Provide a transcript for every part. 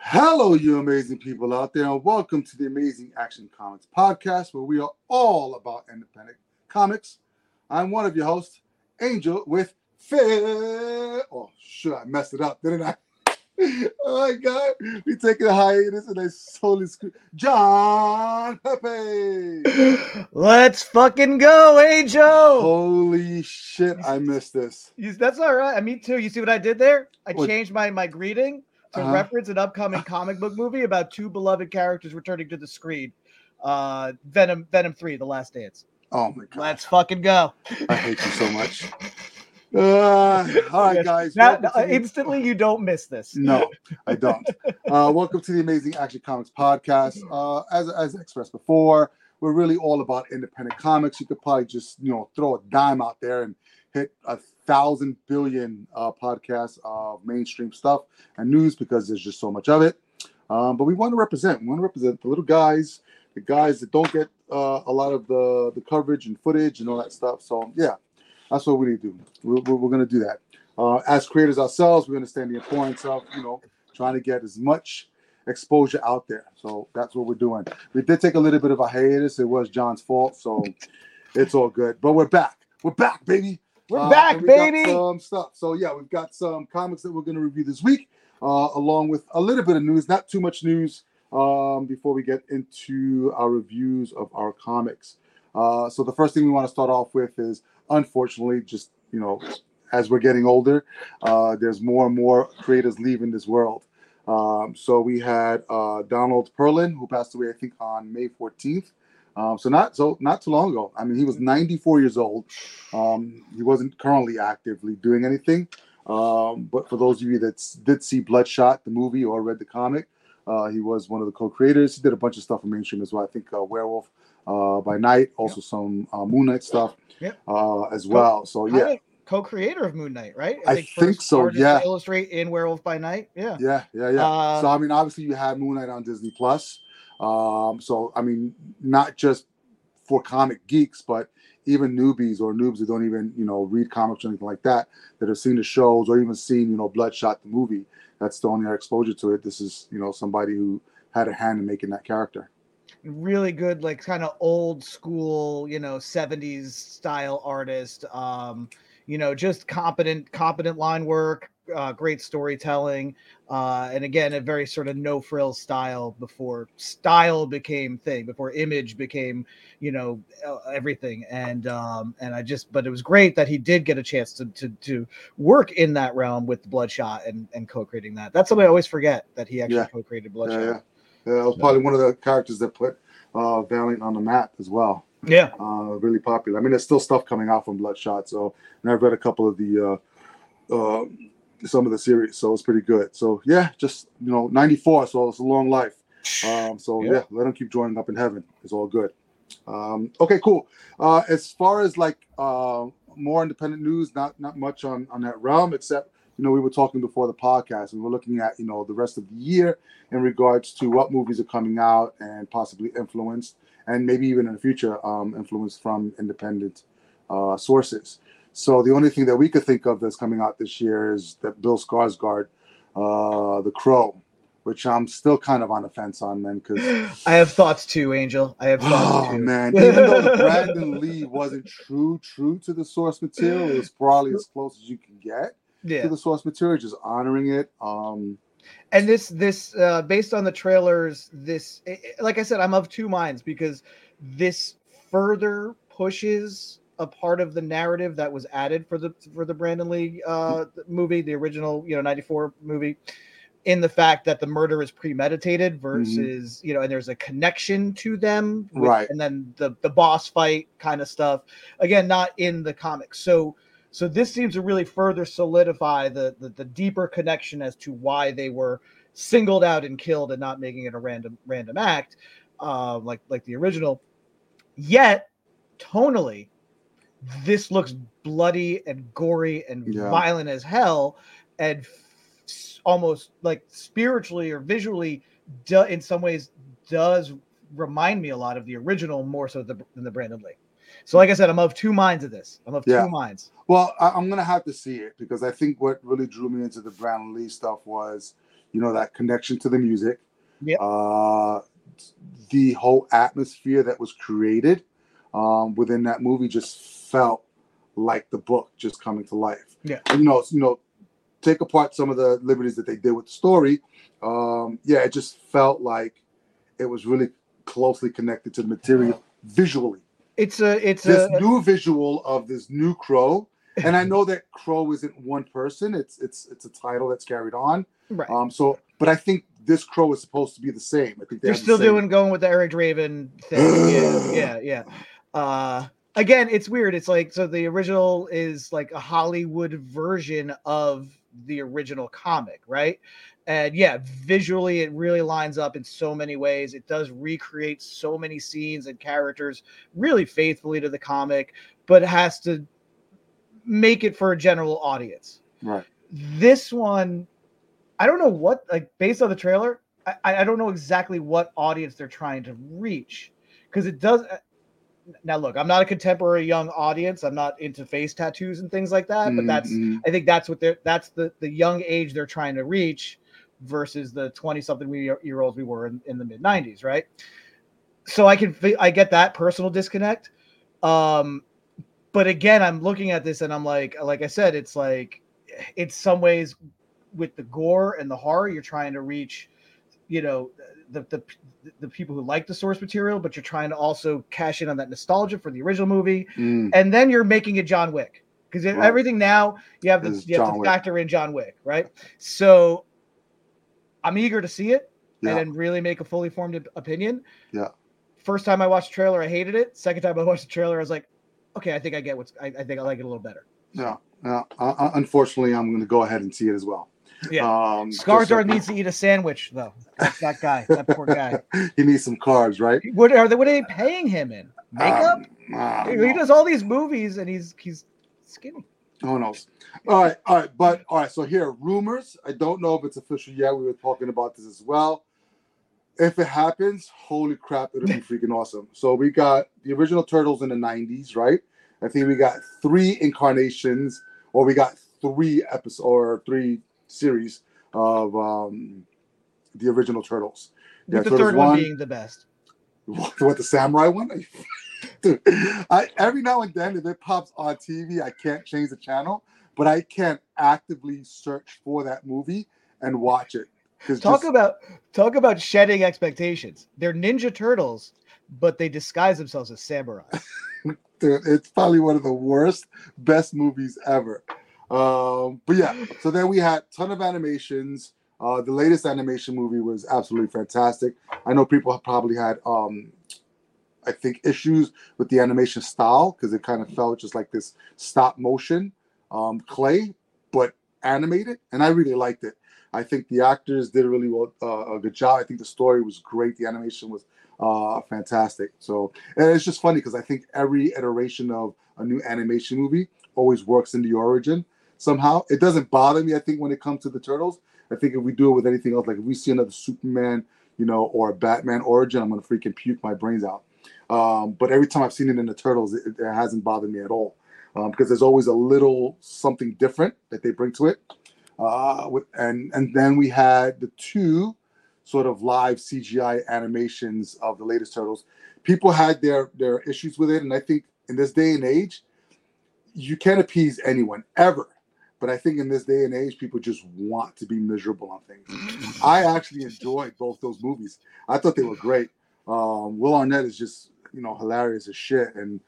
Hello, you amazing people out there, and welcome to the Amazing Action Comics podcast, where we are all about independent comics. I'm one of your hosts, Angel, with Phil. Oh, shit, I messed it up, didn't I? Oh my God, we taking a hiatus, and I totally screwed. John Pepe. Let's fucking go, Angel. Holy shit, I missed this. That's all right. Me too. You see what I did there? I What? changed my greeting to reference an upcoming comic book movie about two beloved characters returning to the screen. Venom 3, The Last Dance. Oh my God. Let's fucking go. I hate you so much. All right, guys. Now, instantly, you don't miss this. No, I don't. Welcome to the Amazing Action Comics podcast. As expressed before, we're really all about independent comics. You could probably just throw a dime out there and hit 1,000 billion podcasts of mainstream stuff and news because there's just so much of it. But we want to represent. We want to represent the little guys, the guys that don't get a lot of the coverage and footage and all that stuff. So yeah. That's what we need to do. We're going to do that. As creators ourselves, we understand the importance of, trying to get as much exposure out there. So that's what we're doing. We did take a little bit of a hiatus. It was John's fault, so it's all good. But we're back. We're back, baby. We're back, baby. Got some stuff. So yeah, we've got some comics that we're going to review this week, along with a little bit of news. Not too much news before we get into our reviews of our comics. So the first thing we want to start off with is, unfortunately, just as we're getting older, there's more and more creators leaving this world. So we had Donald Perlin, who passed away, I think, on May 14th. So not too long ago. I mean, he was 94 years old. He wasn't currently actively doing anything. But for those of you that did see Bloodshot, the movie, or read the comic, he was one of the co-creators. He did a bunch of stuff for mainstream as well. I think Werewolf by Night, also some Moon Knight stuff as well. So yeah, co-creator of Moon Knight, right? I think so. Yeah, to illustrate in Werewolf by Night. Yeah. So I mean, obviously you had Moon Knight on Disney Plus. So I mean, not just for comic geeks, but even newbies or noobs that don't even read comics or anything like that have seen the shows or even seen Bloodshot the movie. That's the only exposure to it. This is somebody who had a hand in making that character. Really good, like kind of old school, 70s style artist. Just competent line work, great storytelling, and again, a very sort of no frills style before style became thing, before image became, everything. And but it was great that he did get a chance to work in that realm with Bloodshot and co-creating that. That's something I always forget, that he actually co-created Bloodshot. Yeah, that was probably one of the characters that put Valiant on the map as well. Yeah. Really popular. I mean, there's still stuff coming out from Bloodshot. So, and I've read a couple of the some of the series, so it's pretty good. So yeah, just 94, so it's a long life. Yeah, let him keep joining up in heaven. It's all good. Okay, cool. As far as more independent news, not much on that realm, except we were talking before the podcast, and we're looking at the rest of the year in regards to what movies are coming out and possibly influenced, and maybe even in the future influenced from independent sources. So the only thing that we could think of that's coming out this year is that Bill Skarsgård, The Crow, which I'm still kind of on the fence on, man. Because I have thoughts too, Angel. I have thoughts too. Oh man, even though Brandon Lee wasn't true to the source material, it was probably as close as you can get to the source material, just honoring it. And this based on the trailers, like I said, I'm of two minds, because this further pushes a part of the narrative that was added for the Brandon Lee movie, the original 94 movie, in the fact that the murder is premeditated versus and there's a connection to them, right? And then the boss fight kind of stuff, again, not in the comics. So this seems to really further solidify the deeper connection as to why they were singled out and killed, and not making it a random act, like the original. Yet tonally, this looks bloody and gory and violent as hell, and almost like spiritually or visually, in some ways, does remind me a lot of the original, more so than the Brandon Lee. So like I said, I'm of two minds of this. I'm of two minds. Well, I'm going to have to see it, because I think what really drew me into the Brandon Lee stuff was, that connection to the music. Yep. The whole atmosphere that was created within that movie just felt like the book just coming to life. Yeah. And, take apart some of the liberties that they did with the story. It just felt like it was really closely connected to the material visually. It's new visual of this new Crow, and I know that Crow isn't one person. It's a title that's carried on. Right. But I think this Crow is supposed to be the same. I think they're still going with the Eric Draven thing. Yeah. Again, it's weird. It's like, so the original is like a Hollywood version of the original comic, right? And yeah, visually it really lines up in so many ways. It does recreate so many scenes and characters really faithfully to the comic, but it has to make it for a general audience. Right. This one, I don't know what, like, based on the trailer, I don't know exactly what audience they're trying to reach, because it does. Now, look, I'm not a contemporary young audience. I'm not into face tattoos and things like that. But I think that's the young age they're trying to reach versus the 20-something year olds we were in the mid 90s, right? So I get that personal disconnect. But again, I'm looking at this and I'm like I said, it's like, in some ways with the gore and the horror, you're trying to reach, the people who like the source material, but you're trying to also cash in on that nostalgia for the original movie. And then you're making it John Wick, because everything now you have to factor in John Wick, right? So I'm eager to see it and then really make a fully formed opinion. Yeah. First time I watched the trailer, I hated it. Second time I watched the trailer, I was like, okay, I think I get I think I like it a little better. Yeah. Unfortunately, I'm going to go ahead and see it as well. Yeah. Skarsgård needs to eat a sandwich, though. That guy, that poor guy. He needs some carbs, right? What are they paying him in? Makeup? He does all these movies and he's skinny. Who knows? All right. So here, rumors. I don't know if it's official yet. We were talking about this as well. If it happens, holy crap, it'll be freaking awesome. So we got the original Turtles in the 90s, right? I think we got 3 incarnations, or we got 3 episodes or 3 series of the original Turtles. With the third one being the best. What, the samurai one? Dude, every now and then, if it pops on TV, I can't change the channel, but I can actively search for that movie and watch it. Talk about shedding expectations. They're Ninja Turtles, but they disguise themselves as samurai. Dude, it's probably one of the best movies ever. But yeah, so then we had a ton of animations. The latest animation movie was absolutely fantastic. I know people have probably had, I think, issues with the animation style, because it kind of felt just like this stop motion clay, but animated, and I really liked it. I think the actors did really well, a good job. I think the story was great. The animation was fantastic. So, and it's just funny because I think every iteration of a new animation movie always works in the origin somehow. It doesn't bother me, I think, when it comes to the Turtles. I think if we do it with anything else, like if we see another Superman, or a Batman origin, I'm going to freaking puke my brains out. But every time I've seen it in the Turtles, it hasn't bothered me at all, because there's always a little something different that they bring to it. And then we had the 2 sort of live CGI animations of the latest Turtles. People had their issues with it, and I think in this day and age, you can't appease anyone ever. But I think in this day and age, people just want to be miserable on things. I actually enjoyed both those movies. I thought they were great. Will Arnett is just, hilarious as shit. And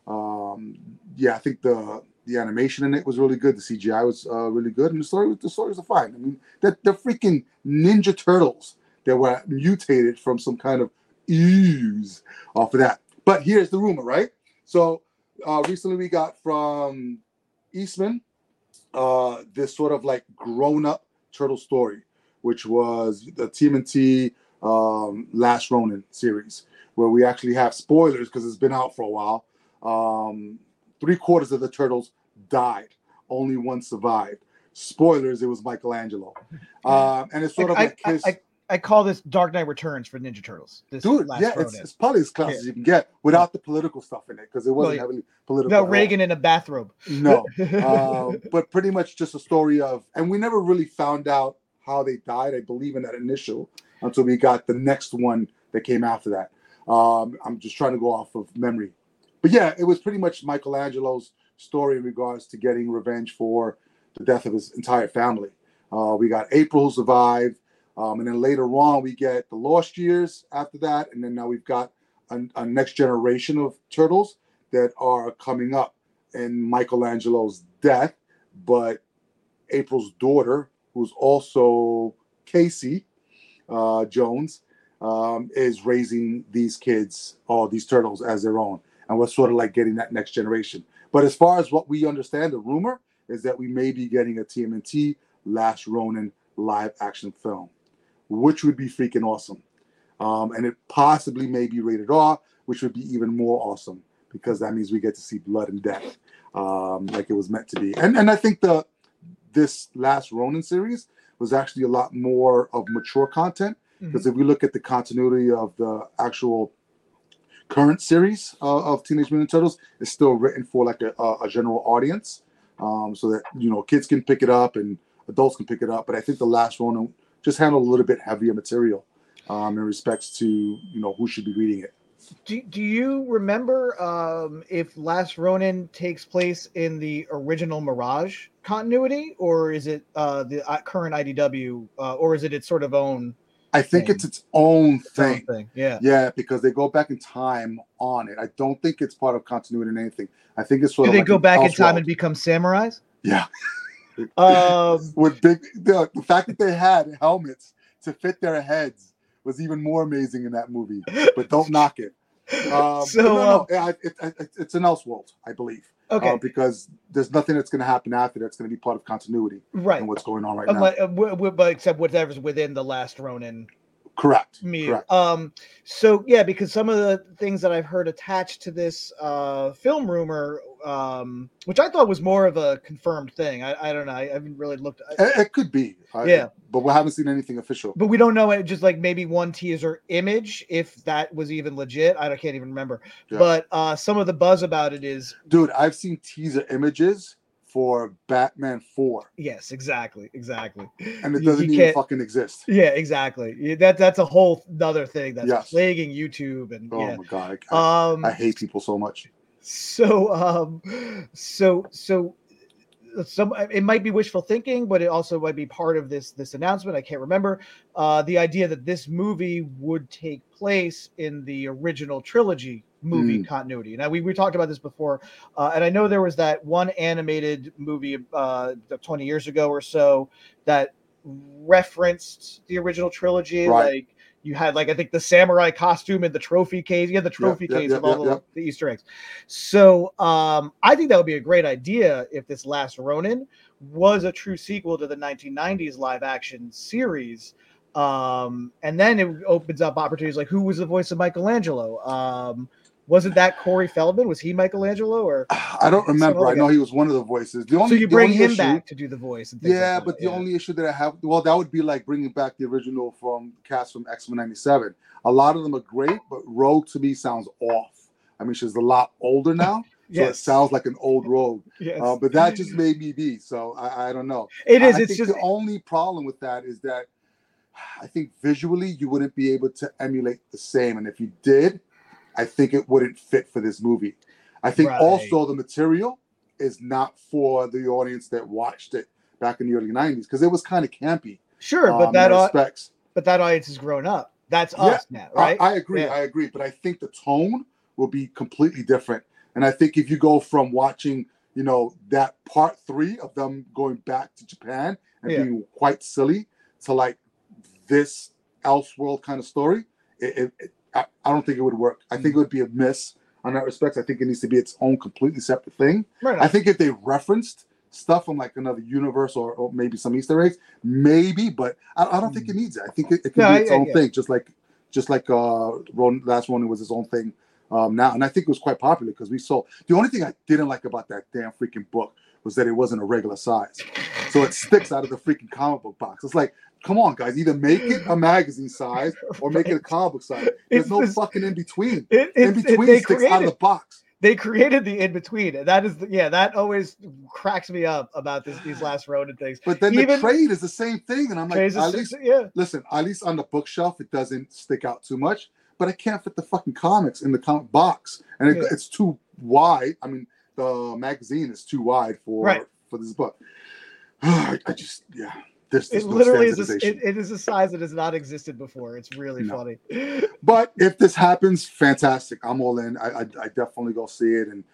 I think the animation in it was really good. The CGI was really good, and the stories are fine. I mean, they're freaking Ninja Turtles that were mutated from some kind of ooze off of that. But here's the rumor, right? So recently we got from Eastman this sort of like grown-up turtle story, which was the TMNT Last Ronin series, where we actually have spoilers because it's been out for a while. 3/4 of the turtles died. Only one survived. Spoilers, it was Michelangelo. And it's sort of like his... I call this Dark Knight Returns for Ninja Turtles. Dude, yeah, it's probably as close as you can get without the political stuff in it, because it wasn't heavily political. Without Reagan in a bathrobe. No. But pretty much just a story of... And we never really found out how they died, I believe, in that initial, until we got the next one that came after that. I'm just trying to go off of memory. But yeah, it was pretty much Michelangelo's story in regards to getting revenge for the death of his entire family. We got April, who survived. And then later on, we get the Lost Years after that. And then now we've got a next generation of turtles that are coming up in Michelangelo's death. But April's daughter, who's also Casey Jones, is raising these kids, or these turtles, as their own. And we're sort of like getting that next generation. But as far as what we understand, the rumor is that we may be getting a TMNT Last Ronin live action film, which would be freaking awesome. And it possibly may be rated R, which would be even more awesome, because that means we get to see blood and death like it was meant to be. And I think this Last Ronin series was actually a lot more of mature content, because if we look at the continuity of the actual current series of Teenage Mutant Ninja Turtles, it's still written for like a general audience, so that, you know, kids can pick it up and adults can pick it up. But I think the Last Ronin just handled a little bit heavier material in respects to, you know, who should be reading it. Do you remember if Last Ronin takes place in the original Mirage continuity, or is it the current IDW, or is it its sort of own? I think it's its own thing. Yeah. Yeah, because they go back in time on it. I don't think it's part of continuity in anything. I think it's sort Do of they like go back in time Elseworld. and become samurais? Yeah. With the fact that they had helmets to fit their heads was even more amazing in that movie. But don't knock it. It's an Elseworld, I believe. Okay. Because there's nothing that's going to happen after that's going to be part of continuity, right? And what's going on right now. But except whatever's within the Last Ronin. Correct. So yeah, because some of the things that I've heard attached to this film rumor, which I thought was more of a confirmed thing. I don't know. I haven't really looked. It could be. But we haven't seen anything official. But we don't know it. Just like maybe one teaser image, if that was even legit. I can't even remember. Yeah. But some of the buzz about it is, dude, I've seen teaser images for Batman 4. Yes, exactly. And it doesn't even fucking exist. Yeah, exactly. That's a whole other thing that's plaguing YouTube. And my god, I hate people so much. So it might be wishful thinking, but it also might be part of this announcement. I can't remember the idea that this movie would take place in the original trilogy movie continuity. Now we talked about this before, and I know there was that one animated movie 20 years ago or so that referenced the original trilogy. Right. Like you had, like, I think the samurai costume and the trophy case. You had the trophy case of all the Easter eggs. So I think that would be a great idea if this Last Ronin was a true sequel to the 1990s live action series. And then it opens up opportunities like, who was the voice of Michelangelo? Wasn't that Corey Feldman? Was he Michelangelo? Or I don't remember. I know he was one of the voices. So you bring him back to do the voice. And yeah, but the only issue that I have, that would be like bringing back the original cast from X-Men 97. A lot of them are great, but Rogue to me sounds off. I mean, she's a lot older now, so it sounds like an old Rogue. Yes. But that just made me be. So I don't know. It is. I think the only problem with that is that I think visually you wouldn't be able to emulate the same, and if you did, I think it wouldn't fit for this movie. I think also the material is not for the audience that watched it back in the early 90s, because it was kind of campy. Sure, but that audience has grown up. That's us now, right? I agree. But I think the tone will be completely different. And I think if you go from watching, that part 3 of them going back to Japan and being quite silly to like this Elseworld kind of story, I don't think it would work. I think it would be a miss on that respect. I think it needs to be its own completely separate thing. Right. I think if they referenced stuff from like another universe or maybe some Easter eggs, maybe, but I don't think it needs it. I think it can be its own thing, just like Last Ronin was its own thing now. And I think it was quite popular because we saw. The only thing I didn't like about that damn freaking book was that it wasn't a regular size. So it sticks out of the freaking comic book box. It's like, come on, guys, either make it a magazine size or make it a comic book size. There's no fucking in between. In between sticks out of the box. they created the in between, and that is that always cracks me up about these last Ronin things. But then the trade is the same thing, and I'm like, listen, at least on the bookshelf it doesn't stick out too much. But I can't fit the fucking comics in the comic box, and it's too wide. I mean, the magazine is too wide for this book. I just It literally is. It is a size that has not existed before. It's really funny. But if this happens, fantastic. I'm all in. I definitely go see it. And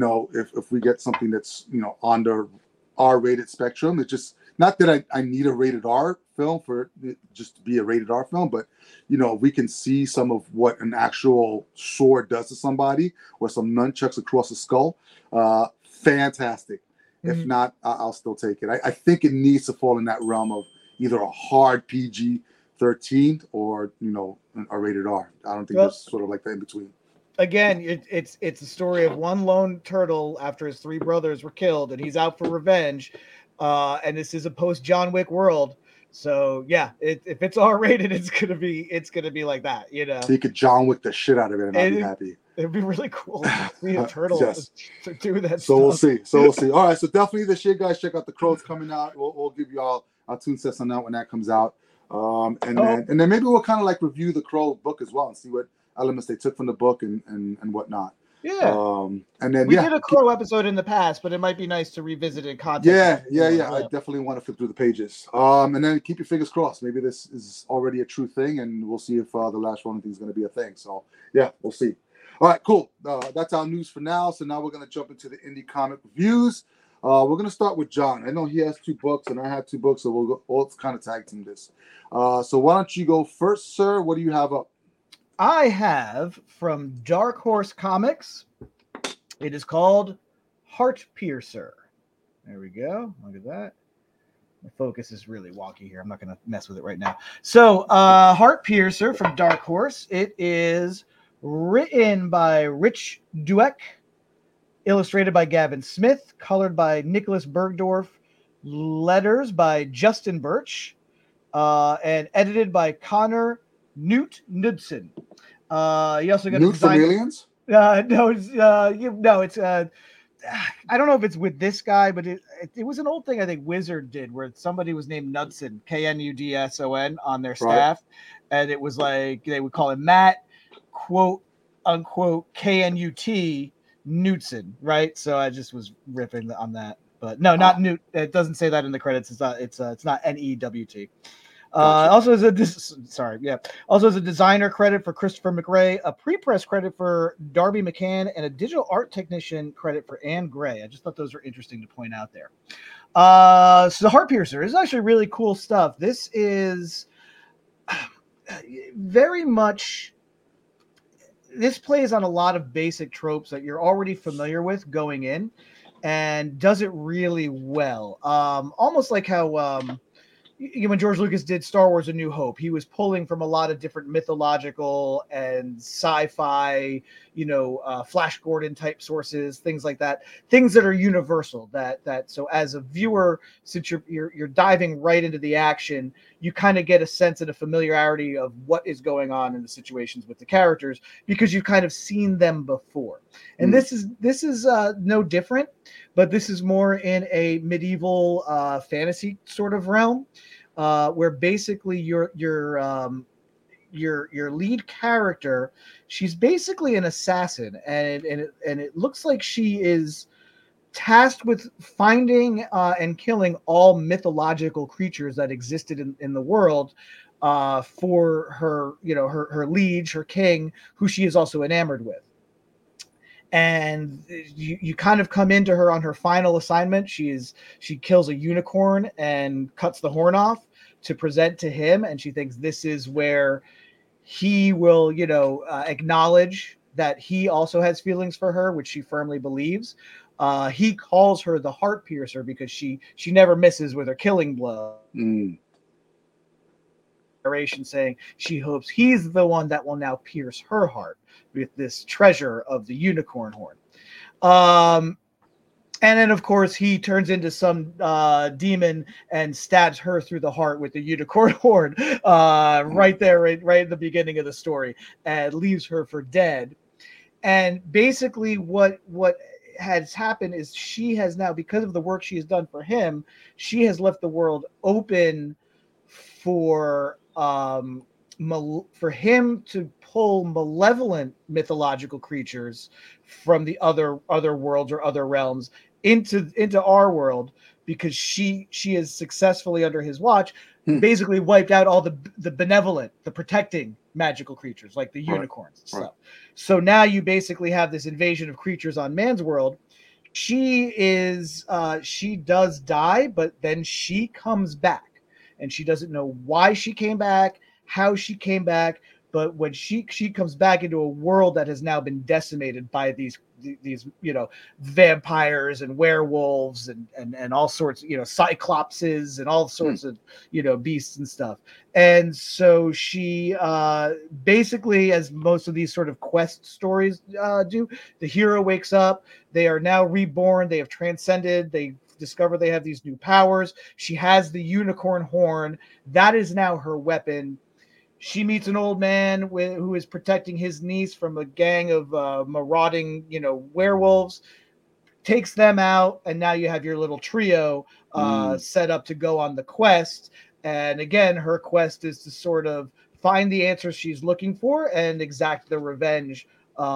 if we get something that's on the R-rated spectrum, it's just not that I need a rated R film for it just to be a rated R film, but we can see some of what an actual sword does to somebody, or some nunchucks across the skull. Fantastic. If not, I'll still take it. I think it needs to fall in that realm of either a hard PG-13 or a rated R. I don't think there's sort of like the in between. Again, it's a story of one lone turtle after his 3 brothers were killed, and he's out for revenge. And this is a post John Wick world, so if it's R-rated, it's gonna be like that. So you could John Wick the shit out of it, and I'd be happy. It'd be really cool to see a turtle to do that. So stuff. We'll see. All right, so definitely this year, guys, check out The Crow's coming out. We'll give you all our tune sets on that when that comes out. And then maybe we'll kind of like review the Crow book as well and see what elements they took from the book and whatnot. Yeah. And then we did a Crow episode in the past, but it might be nice to revisit it in context. Yeah. I definitely want to flip through the pages. And then keep your fingers crossed. Maybe this is already a true thing, and we'll see if the last Ronin thing is going to be a thing. So we'll see. All right, cool. That's our news for now. So now we're going to jump into the indie comic reviews. We're going to start with John. I know he has 2 books, and I have 2 books, so we'll kind of tag team this. So why don't you go first, sir? What do you have up? I have from Dark Horse Comics. It is called Heart Piercer. There we go. Look at that. The focus is really wonky here. I'm not going to mess with it right now. So Heart Piercer from Dark Horse. It is written by Rich Douek, illustrated by Gavin Smith, colored by Nicholas Bergdorf, letters by Justin Birch, and edited by Connor Newt Knudsen. You also got Newt from Aliens? No, it's I don't know if it's with this guy, but it was an old thing I think Wizard did, where somebody was named Knudsen, Knudson, on their staff, and it was like they would call him Matt, quote unquote Knut Knudsen, right? So I just was ripping on that, but no, not Newt. It doesn't say that in the credits. It's not NEWT. Gotcha. Also as a designer credit for Christopher McRae, a pre-press credit for Darby McCann, and a digital art technician credit for Anne Gray. I just thought those were interesting to point out there. So the Heart Piercer is actually really cool stuff. This is very much. This plays on a lot of basic tropes that you're already familiar with going in, and does it really well. Almost like how when George Lucas did Star Wars: A New Hope, he was pulling from a lot of different mythological and sci-fi, Flash Gordon type sources, things like that, things that are universal. So as a viewer, since you're diving right into the action, you kind of get a sense and a familiarity of what is going on in the situations with the characters because you've kind of seen them before. And this is no different, but this is more in a medieval fantasy sort of realm, where basically your lead character, she's basically an assassin, and it looks like she is tasked with finding and killing all mythological creatures that existed in the world for her, her liege, her king, who she is also enamored with. And you kind of come into her on her final assignment. She kills a unicorn and cuts the horn off to present to him, and she thinks this is where he will, acknowledge that he also has feelings for her, which she firmly believes. He calls her the Heart Piercer because she never misses with her killing blow. Saying she hopes he's the one that will now pierce her heart with this treasure of the unicorn horn. And then, of course, he turns into some demon and stabs her through the heart with the unicorn horn right at the beginning of the story, and leaves her for dead. And basically what has happened is she has now, because of the work she has done for him, she has left the world open for for him to pull malevolent mythological creatures from the other worlds or other realms into our world, because she has successfully, under his watch, basically wiped out all the benevolent, the protecting magical creatures like the unicorns and stuff. So now you basically have this invasion of creatures on man's world. She does die, but then she comes back, and she doesn't know why she came back, how she came back, but when she comes back into a world that has now been decimated by these vampires and werewolves and all sorts, cyclopses and all sorts of beasts and stuff. And so she basically, as most of these sort of quest stories do, the hero wakes up, they are now reborn, they have transcended, they discover they have these new powers. She has the unicorn horn. That is now her weapon. She meets an old man who is protecting his niece from a gang of marauding, werewolves, takes them out, and now you have your little trio set up to go on the quest. And again, her quest is to sort of find the answers she's looking for and exact the revenge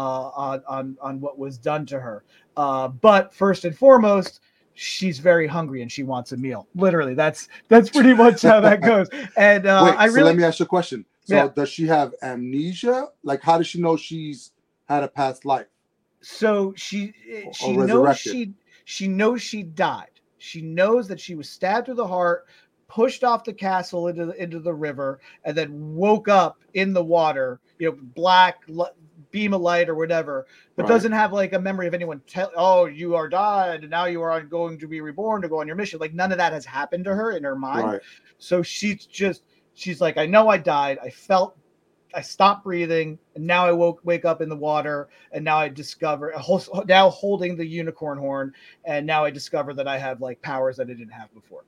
on what was done to her. But first and foremost, she's very hungry and she wants a meal. Literally, that's pretty much how that goes. And let me ask you a question. So does she have amnesia? Like, how does she know she's had a past life? So she knows she knows she died. She knows that she was stabbed through the heart, pushed off the castle into the river, and then woke up in the water, black beam of light or whatever, but doesn't have like a memory of anyone you are died and now you are going to be reborn to go on your mission. Like, none of that has happened to her in her mind. So she's like, I know I died. I stopped breathing, and now I wake up in the water, and now I discover, now holding the unicorn horn, and now I discover that I have like powers that I didn't have before.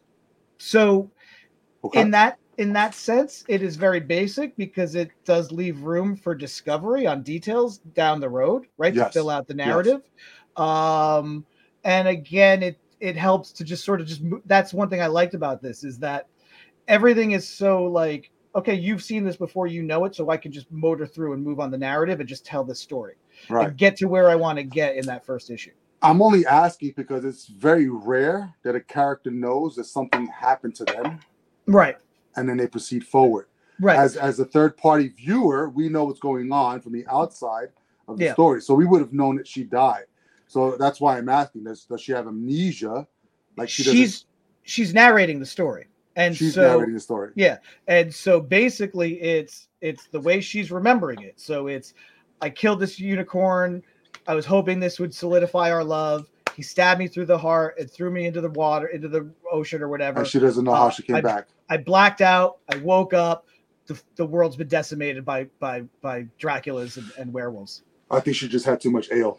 So in that sense, it is very basic, because it does leave room for discovery on details down the road, right? To fill out the narrative. And again, it helps to just sort of that's one thing I liked about this, is that everything is so like, okay, you've seen this before, it, so I can just motor through and move on the narrative and just tell this story and get to where I want to get in that first issue. I'm only asking because it's very rare that a character knows that something happened to them. Right. And then they proceed forward. Right. As a third-party viewer, we know what's going on from the outside of the story. So we would have known that she died. So that's why I'm asking, does she have amnesia? Like she's narrating the story. And she's narrating the story. Yeah. And so basically it's the way she's remembering it. So it's, I killed this unicorn. I was hoping this would solidify our love. He stabbed me through the heart and threw me into the water, into the ocean or whatever. And she doesn't know how she came back. I blacked out. I woke up. The world's been decimated by Draculas and werewolves. I think she just had too much ale.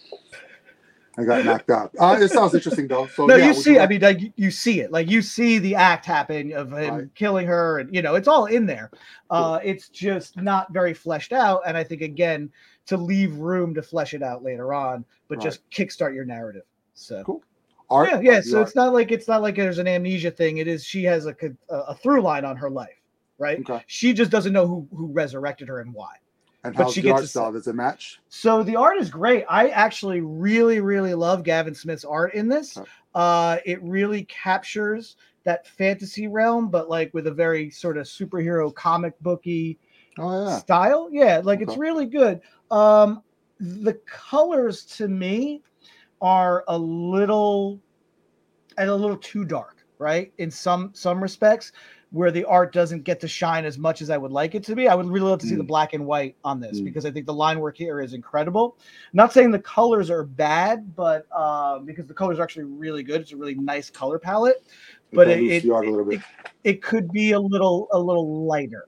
I got knocked out. It sounds interesting though. So no, you see, you see it. Like, you see the act happen of him killing her, and it's all in there. Cool. It's just not very fleshed out, and I think, again, to leave room to flesh it out later on, but just kickstart your narrative. So cool. Art, so it's not like there's an amnesia thing. It is, she has a through line on her life, right? Okay. She just doesn't know who resurrected her and why. And how's the art style? Does it match? So the art is great. I actually really, really love Gavin Smith's art in this. It really captures that fantasy realm, but like with a very sort of superhero comic booky style. Yeah, like it's really good. The colors to me are a little too dark, right? In some respects, where the art doesn't get to shine as much as I would like it to be. I would really love to see the black and white on this, because I think the line work here is incredible. I'm not saying the colors are bad, but because the colors are actually really good. It's a really nice color palette, but it could be a little lighter.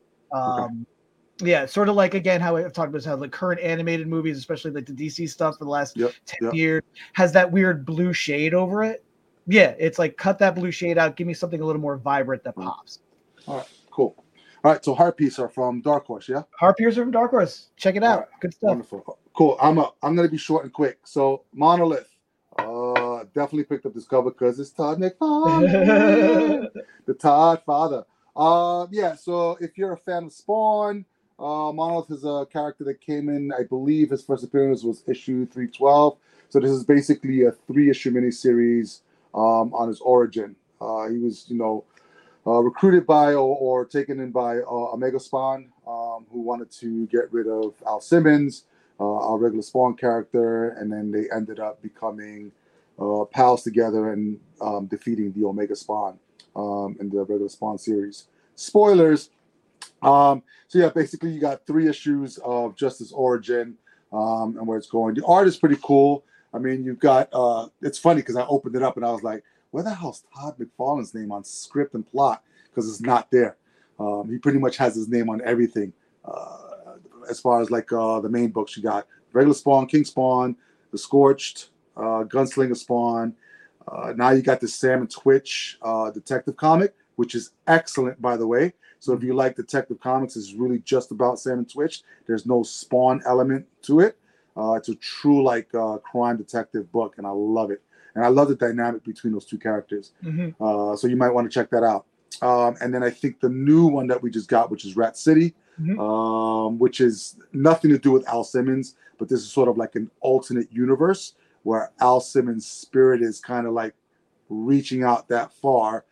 Yeah, sort of like, again, how I've talked about how the current animated movies, especially like the DC stuff for the last 10 years, has that weird blue shade over it. Yeah, it's like, cut that blue shade out, give me something a little more vibrant that pops. All right, cool. All right, so Heart Piece are from Dark Horse, yeah? Harpiers from Dark Horse. Check it All out. right, Good stuff. wonderful. Cool. I'm gonna be short and quick. So Monolith. Definitely picked up this cover because it's Todd McFarlane, the Todd father. Yeah, so if you're a fan of Spawn, Monolith is a character that came in, I believe his first appearance was issue 312. So this is basically a 3-issue miniseries on his origin. He was, recruited by or taken in by Omega Spawn, who wanted to get rid of Al Simmons, our regular Spawn character, and then they ended up becoming pals together and defeating the Omega Spawn in the regular Spawn series. Spoilers. So yeah, basically you got 3 issues of just his origin and where it's going. The art is pretty cool. I mean, you've got it's funny because I opened it up and I was like, where the hell's Todd McFarlane's name on script and plot? Because it's not there. He pretty much has his name on everything. As far as like the main books, you got regular Spawn, King Spawn, The Scorched, Gunslinger Spawn. Now you got the Sam and Twitch detective comic, which is excellent, by the way. So if you like detective comics, it's really just about Sam and Twitch. There's no Spawn element to it. It's a true crime detective book, and I love it. And I love the dynamic between those 2 characters. Mm-hmm. So you might want to check that out. And then I think the new one that we just got, which is Rat City, which is nothing to do with Al Simmons, but this is sort of like an alternate universe where Al Simmons' spirit is kind of like reaching out that far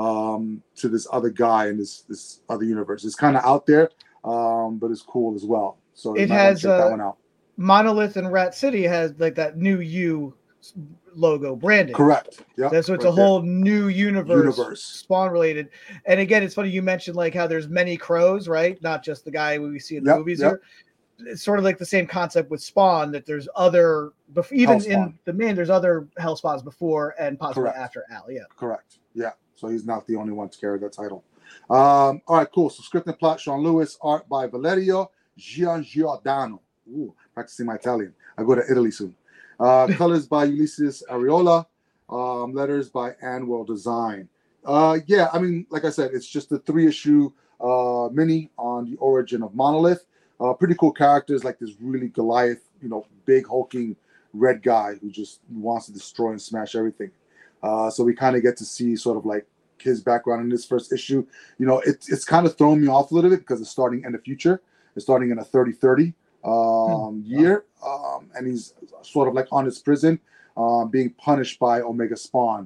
to this other guy in this other universe. It's kind of out there, but it's cool as well. So it has check that one out. Monolith and Rat City has like that new U logo branding. Correct. Yeah. So it's right a whole new universe Spawn related. And again, it's funny you mentioned like how there's many crows, right? Not just the guy we see in the movies here. It's sort of like the same concept with Spawn, that there's other, even in the main, there's other Hell Spawns before and possibly after Al. Yeah. Correct. Yeah. So he's not the only one to carry that title. All right, cool. So script and plot, Sean Lewis, art by Valerio Giordano. Ooh, practicing my Italian. I go to Italy soon. Colors by Ulysses Ariola. Letters by Anwell Design. Yeah, I mean, like I said, it's just a 3-issue mini on the origin of Monolith. Pretty cool characters, like this really Goliath, big hulking red guy who just wants to destroy and smash everything. So we kind of get to see sort of like his background in this first issue. It's kind of thrown me off a little bit because it's starting in the future. It's starting in a 30-30 year, and he's sort of like on his prison, being punished by Omega Spawn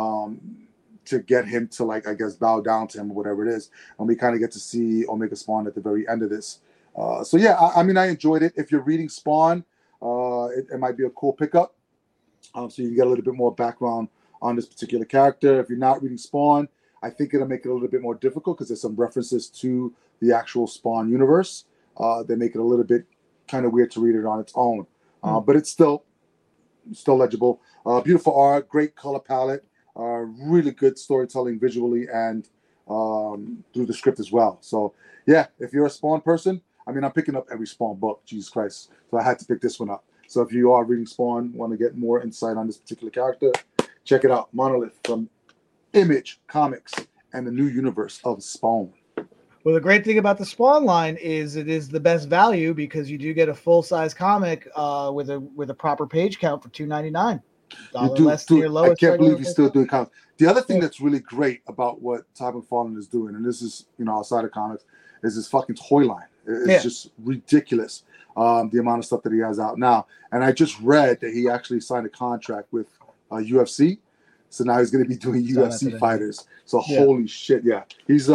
to get him to, like, I guess, bow down to him or whatever it is. And we kind of get to see Omega Spawn at the very end of this. So yeah, I mean, I enjoyed it. If you're reading Spawn, it might be a cool pickup. So you can get a little bit more background on this particular character. If you're not reading Spawn, I think it'll make it a little bit more difficult because there's some references to the actual Spawn universe. They make it a little bit kind of weird to read it on its own. But it's still legible. Beautiful art, great color palette, really good storytelling visually and through the script as well. So yeah, if you're a Spawn person, I mean, I'm picking up every Spawn book, Jesus Christ. So I had to pick this one up. So if you are reading Spawn, want to get more insight on this particular character, check it out. Monolith from Image Comics and the new universe of Spawn. Well, the great thing about the Spawn line is it is the best value because you do get a full-size comic with a proper page count for $2.99. You do, less than your lowest. I can't believe you're still doing comics. The other thing that's really great about what Todd McFarlane is doing, and this is outside of comics, is his fucking toy line. It's just ridiculous, the amount of stuff that he has out now. And I just read that he actually signed a contract with UFC, so now he's going to be doing UFC fighters. So holy shit, yeah, he's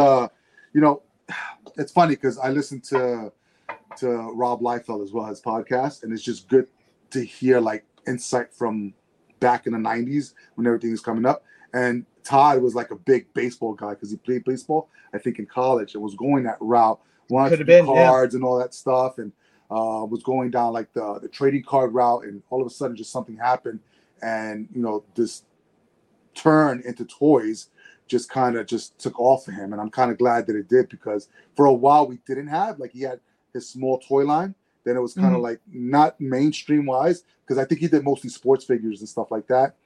it's funny because I listened to Rob Liefeld as well, his podcast, and it's just good to hear like insight from back in the 90s when everything was coming up. And Todd was like a big baseball guy because he played baseball, I think, in college and was going that route, wanted to do cards and all that stuff, and was going down like the trading card route, and all of a sudden just something happened, and this turn into toys just kind of just took off for him. And I'm kind of glad that it did, because for a while we didn't have, like, he had his small toy line, then it was kind of like not mainstream wise, because I think he did mostly sports figures and stuff like that.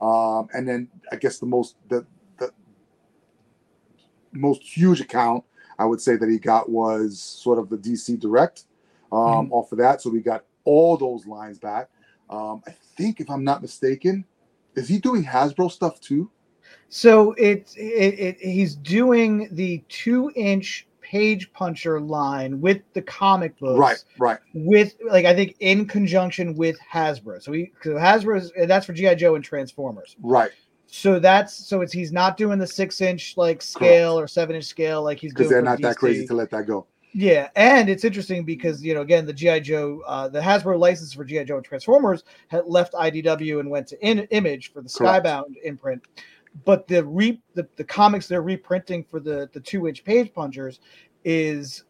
And then I guess the most huge account I would say that he got was sort of the DC Direct off of that. So we got all those lines back. I think, if I'm not mistaken, is he doing Hasbro stuff too? So he's doing the 2-inch page puncher line with the comic books, right. With like I think in conjunction with Hasbro. So Hasbro that's for GI Joe and Transformers, right? So he's not doing the 6-inch like scale or 7-inch scale like he's doing because they're for not DC. That crazy to let that go. Yeah, and it's interesting because again the GI Joe, the Hasbro license for GI Joe and Transformers had left IDW and went to Image for the Skybound imprint. But the comics they're reprinting for the 2-inch page punchers is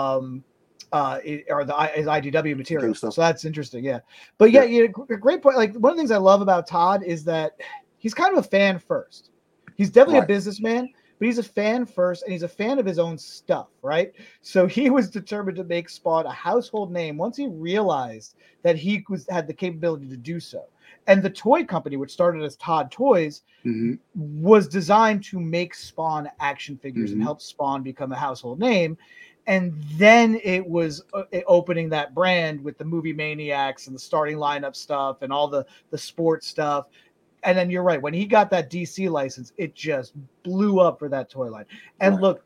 IDW material. So that's interesting. Yeah. But yeah, a great point. Like one of the things I love about Todd is that he's kind of a fan first. He's definitely a businessman, but he's a fan first, and he's a fan of his own stuff, right? So he was determined to make Spawn a household name once he realized that he had the capability to do so. And the toy company, which started as Todd Toys, was designed to make Spawn action figures and help Spawn become a household name. And then it was opening that brand with the Movie Maniacs and the starting lineup stuff and all the sports stuff. And then you're right. When he got that DC license, it just blew up for that toy line. And look,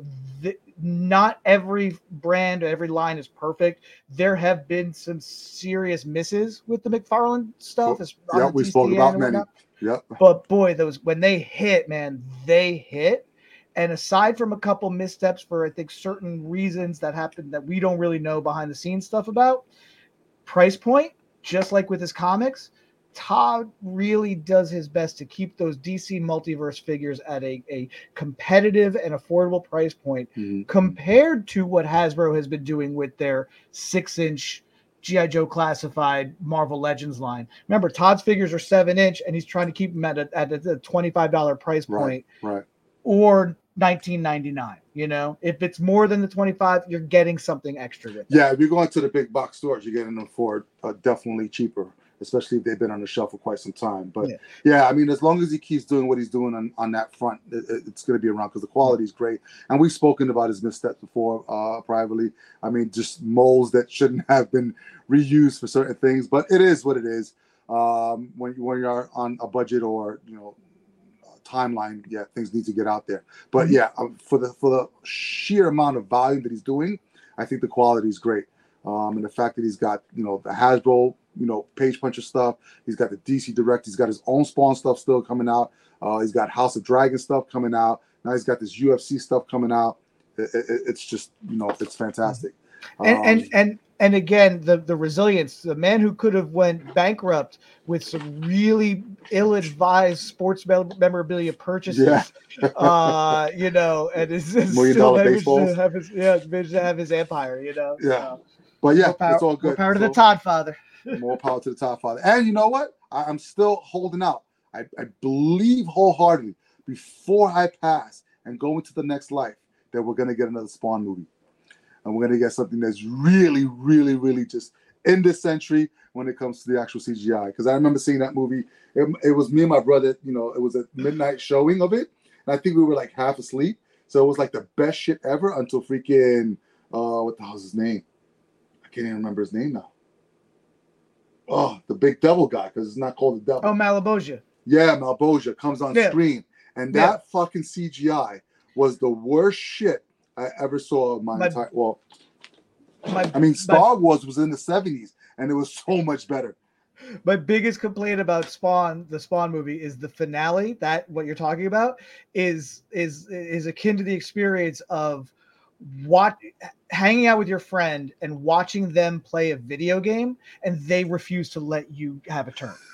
not every brand, every line is perfect. There have been some serious misses with the McFarlane stuff. We spoke about many. Yep. But boy, when they hit, man, they hit. And aside from a couple missteps for, I think, certain reasons that happened that we don't really know behind the scenes stuff about, price point, just like with his comics, Todd really does his best to keep those DC Multiverse figures at a competitive and affordable price point compared to what Hasbro has been doing with their 6-inch G.I. Joe classified Marvel Legends line. Remember, Todd's figures are 7-inch, and he's trying to keep them at a $25 price point, or $19.99. If it's more than the 25, you're getting something extra with it. Yeah, if you're going to the big box stores, you're getting them for definitely cheaper, especially if they've been on the shelf for quite some time. But yeah, I mean, as long as he keeps doing what he's doing on that front, it's going to be around because the quality is great. And we've spoken about his missteps before privately. I mean, just molds that shouldn't have been reused for certain things, but it is what it is. When you're on a budget or timeline, things need to get out there. But for the sheer amount of volume that he's doing, I think the quality is great. And the fact that he's got the Hasbro page puncher stuff, he's got the DC Direct, he's got his own Spawn stuff still coming out, he's got House of Dragon stuff coming out, now he's got this UFC stuff coming out. It's just it's fantastic. And again, the resilience, the man who could have went bankrupt with some really ill-advised sports memorabilia purchases, and is $1 million baseballs. To have his empire, But it's all good. More power to the Todd father. More power to the Todd father. And you know what? I'm still holding out. I believe wholeheartedly before I pass and go into the next life that we're going to get another Spawn movie. And we're going to get something that's really, really, really just in this century when it comes to the actual CGI. Because I remember seeing that movie. It was me and my brother, it was a midnight showing of it. And I think we were like half asleep. So it was like the best shit ever until freaking, what the hell's his name? I can't even remember his name now. Oh, the big devil guy, because it's not called the devil. Oh, Malebolgia. Yeah, Malebolgia comes on screen. And that fucking CGI was the worst shit I ever saw in my entire. Well, Star Wars was in the 70s, and it was so much better. My biggest complaint about Spawn, the Spawn movie, is the finale. That what you're talking about is akin to the experience of hanging out with your friend and watching them play a video game, and they refuse to let you have a turn.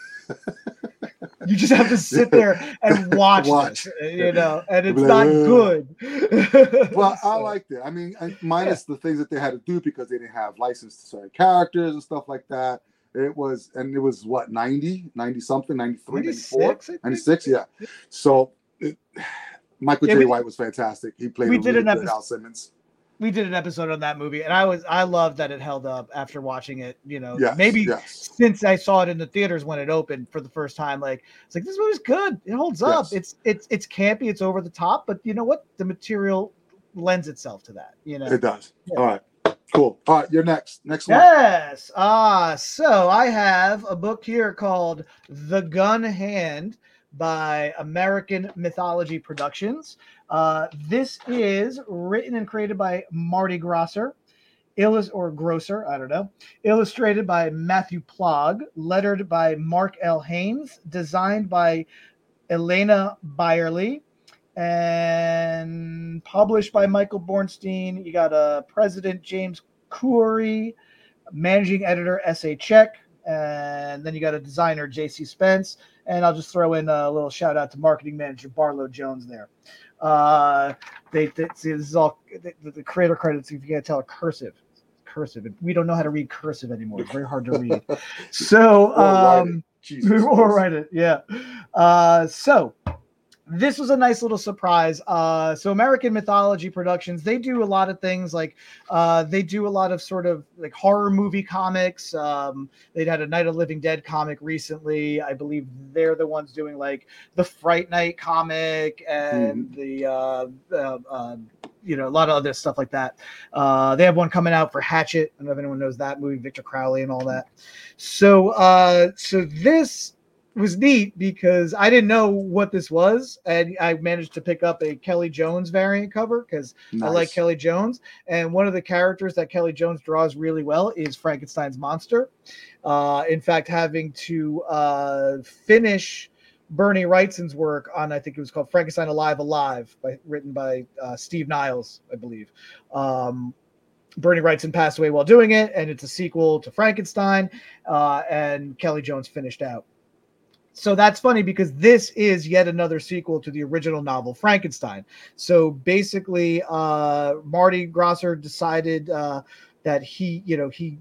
You just have to sit there and watch. This, and it's not good. Well, I liked it. I mean, minus the things that they had to do because they didn't have license to certain characters and stuff like that. It was what, 90 something, 93, 94, 96, yeah. So Michael J. White was fantastic. He played a really good Al Simmons. We did an episode on that movie, and I loved that it held up after watching it. Since I saw it in the theaters when it opened for the first time, it's like this movie's good. It holds up. It's campy. It's over the top, but you know what? The material lends itself to that, It does. Yeah. All right. Cool. All right, you're next. Next one. Yes. So I have a book here called The Gun Hand by American Mythology Productions. This is written and created by Marty Grosser, Grosser, I don't know. Illustrated by Matthew Plog, lettered by Mark L. Haynes, designed by Elena Byerly, and published by Michael Bornstein. You got President James Coury, managing editor S.A. Check, and then you got a designer J.C. Spence. And I'll just throw in a little shout out to marketing manager Barlow Jones there. They see, this is all the creator credits. If you can't tell, are cursive. And we don't know how to read cursive anymore. It's very hard to read. So, or write it. Yeah. So this was a nice little surprise. So American Mythology Productions, they do a lot of things like they do a lot of sort of like horror movie comics. They'd had a Night of Living Dead comic recently. I believe they're the ones doing like the Fright Night comic and the a lot of other stuff like that. They have one coming out for Hatchet. I don't know if anyone knows that movie, Victor Crowley and all that. So this was neat because I didn't know what this was, and I managed to pick up a Kelly Jones variant cover because I like Kelly Jones, and one of the characters that Kelly Jones draws really well is Frankenstein's monster. In fact, having to finish Bernie Wrightson's work on, I think it was called Frankenstein Alive, written by Steve Niles, I believe. Bernie Wrightson passed away while doing it, and it's a sequel to Frankenstein, and Kelly Jones finished out. So that's funny because this is yet another sequel to the original novel Frankenstein. So basically, Marty Grosser decided that he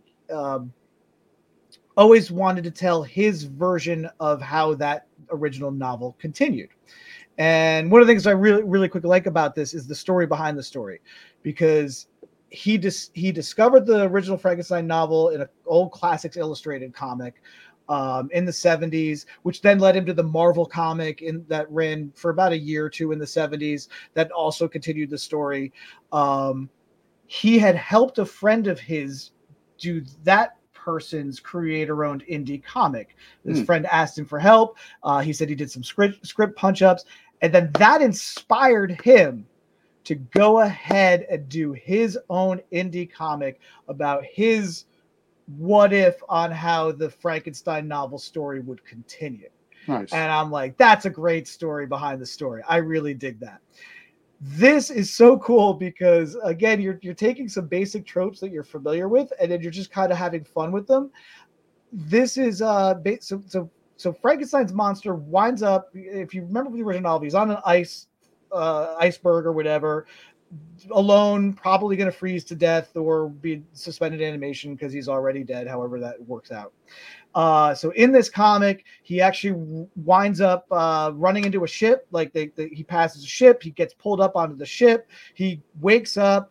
always wanted to tell his version of how that original novel continued. And one of the things I really, really quickly like about this is the story behind the story, because he discovered the original Frankenstein novel in an old Classics Illustrated comic in the 70s, which then led him to the Marvel comic that ran for about a year or two in the 70s that also continued the story. He had helped a friend of his do that person's creator-owned indie comic. His friend asked him for help. He said he did some script punch-ups, and then that inspired him to go ahead and do his own indie comic about his what if on how the Frankenstein novel story would continue. Nice. And I'm like, that's a great story behind the story. I really dig that. This is so cool because, again, you're taking some basic tropes that you're familiar with, and then you're just kind of having fun with them. This is so Frankenstein's monster winds up, if you remember the original novel, he's on an iceberg or whatever, alone, probably going to freeze to death or be suspended animation because he's already dead, however that works out. So in this comic, he actually winds up running into a ship. Like he passes a ship, he gets pulled up onto the ship, he wakes up,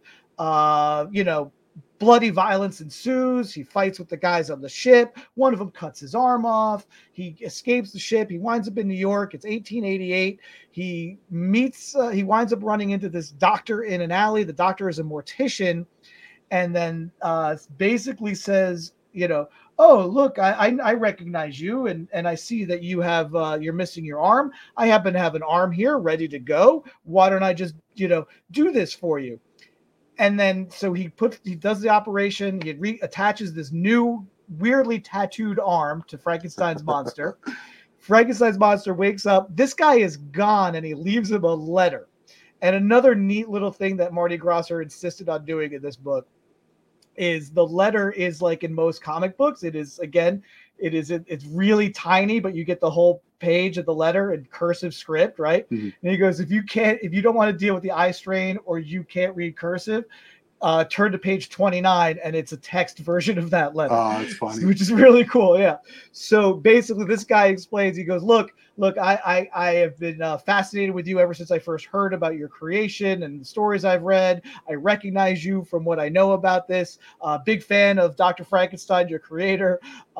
bloody violence ensues. He fights with the guys on the ship. One of them cuts his arm off. He escapes the ship. He winds up in New York. It's 1888. He winds up running into this doctor in an alley. The doctor is a mortician, and then basically says, oh, look, I recognize you, and I see that you have you're missing your arm. I happen to have an arm here ready to go. Why don't I just do this for you? And then so he does the operation. He reattaches this new weirdly tattooed arm to Frankenstein's monster. Frankenstein's monster wakes up. This guy is gone, and he leaves him a letter. And another neat little thing that Marty Grosser insisted on doing in this book is the letter is like in most comic books. It's really tiny, but you get the whole page of the letter in cursive script, right? Mm-hmm. And he goes, if you don't want to deal with the eye strain or you can't read cursive, turn to page 29 and it's a text version of that letter. Oh, it's funny. Which is really cool. Yeah. So basically this guy explains, he goes, look, Look, I have been fascinated with you ever since I first heard about your creation and the stories I've read. I recognize you from what I know about this. Big fan of Dr. Frankenstein, your creator.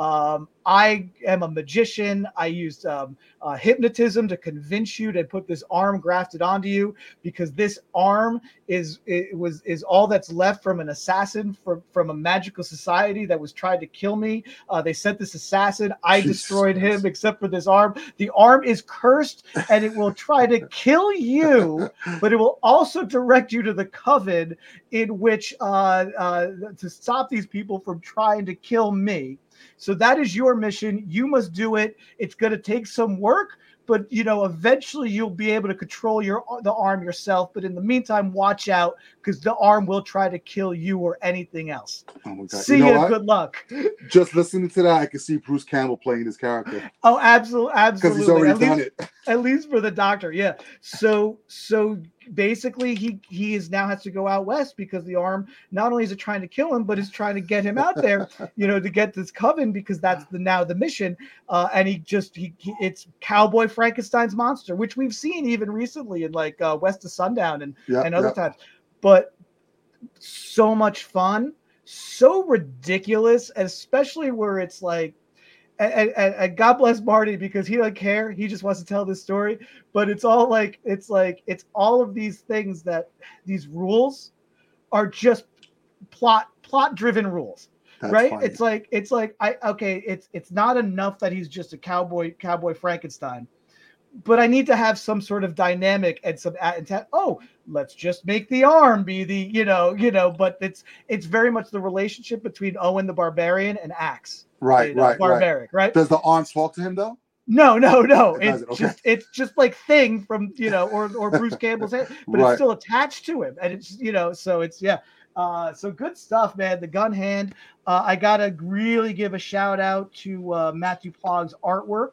I am a magician. I used hypnotism to convince you to put this arm grafted onto you, because this arm is all that's left from an assassin from a magical society that was trying to kill me. They sent this assassin. I Jesus destroyed Christ. him, except for this arm. The arm is cursed, and it will try to kill you, but it will also direct you to the coven, in which to stop these people from trying to kill me. So that is your mission. You must do it. It's going to take some work, but eventually you'll be able to control the arm yourself. But in the meantime, watch out, because the arm will try to kill you or anything else. Oh my God. See you. Good luck. Just listening to that, I can see Bruce Campbell playing this character. Oh, absolutely, Because he's already done it. At least for the Doctor, yeah. So basically, he is now has to go out west, because the arm not only is it trying to kill him, but is trying to get him out there, to get this coven, because that's now the mission. And it's Cowboy Frankenstein's monster, which we've seen even recently in like West of Sundown and other times. But so much fun, so ridiculous, especially where it's like. And God bless Marty, because he doesn't care. He just wants to tell this story. But it's all it's all of these things, that these rules are just plot driven rules. That's right. Funny. It's not enough that he's just a cowboy Frankenstein, but I need to have some sort of dynamic and some let's just make the arm be the but it's very much the relationship between Owen the Barbarian and Axe. Right. Barbaric, right? Does the arm talk to him though? No. It's just like Thing from or Bruce Campbell's head, but it's still attached to him, and it's so it's so good stuff, man. The Gun Hand. I gotta really give a shout out to Matthew Plogg's artwork.